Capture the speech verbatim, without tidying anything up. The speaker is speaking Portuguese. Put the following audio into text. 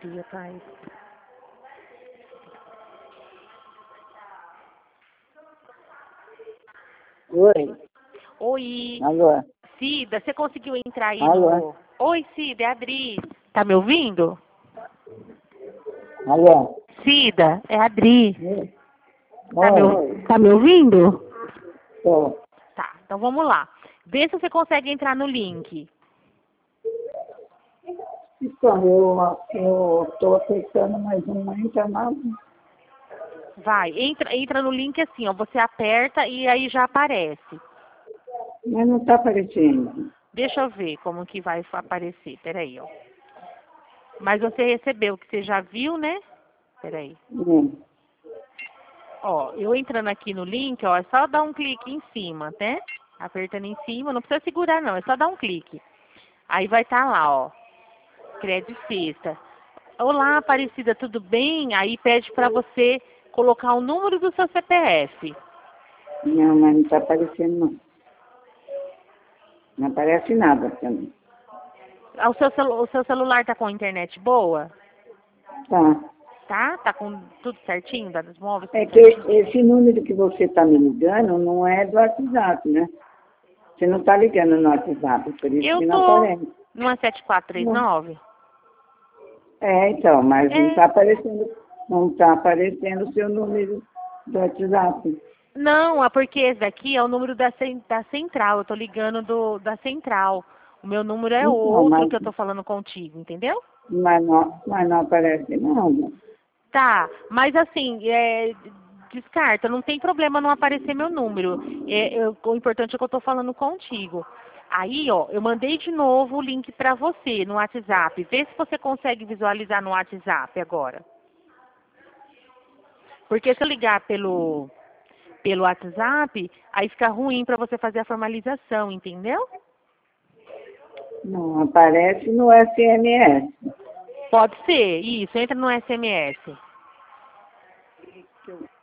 Maria Paz. Oi. Oi. Alô. Cida, você conseguiu entrar aí Alô. no... Oi, Cida, é a Adri. Tá me ouvindo? Alô. Cida, é a Adri. Oi. Tá me, ou- tá me ouvindo? Tô. Tá, então vamos lá. Vê se você consegue entrar no link. Então, eu, eu tô aceitando mais uma internada. Vai, entra, entra no link assim, ó. Você aperta e aí já aparece. Mas não tá aparecendo. Deixa eu ver como que vai aparecer. Peraí, ó. Mas você recebeu, que você já viu, né? Peraí. Hum. Ó, eu entrando aqui no link, ó, é só dar um clique em cima, né? Apertando em cima, não precisa segurar não, é só dar um clique. Aí vai estar lá, ó, crédito sexta. Olá, Aparecida, tudo bem? Aí pede para você colocar o número do seu C P F. Não, mas não tá aparecendo, não. Não aparece nada pra mim. Ah, O seu, celu- o seu celular tá com internet boa? Tá. Tá? Tá com tudo certinho, dados móveis, É tudo que certinho? esse número que você tá me ligando não é do WhatsApp, né? Você não tá ligando no WhatsApp, por isso Eu que não tô aparece. numa sete quatro três Não. nove. É, então, mas não É. tá aparecendo, não tá aparecendo o seu número do WhatsApp. Não, é porque esse daqui é o número da, cen- da central. Eu tô ligando do, da central. O meu número é Então, outro mas, que eu tô falando contigo, entendeu? mas, não, mas não aparece nada. Tá, mas assim, é, descarta, não tem problema não aparecer meu número. É, eu- o importante é que eu tô falando contigo. Aí, ó, eu mandei de novo o link pra você no WhatsApp. Vê se você consegue visualizar no WhatsApp agora. Porque se eu ligar pelo, pelo WhatsApp, aí fica ruim pra você fazer a formalização, entendeu? Não aparece no S M S. Pode ser, isso, entra no S M S.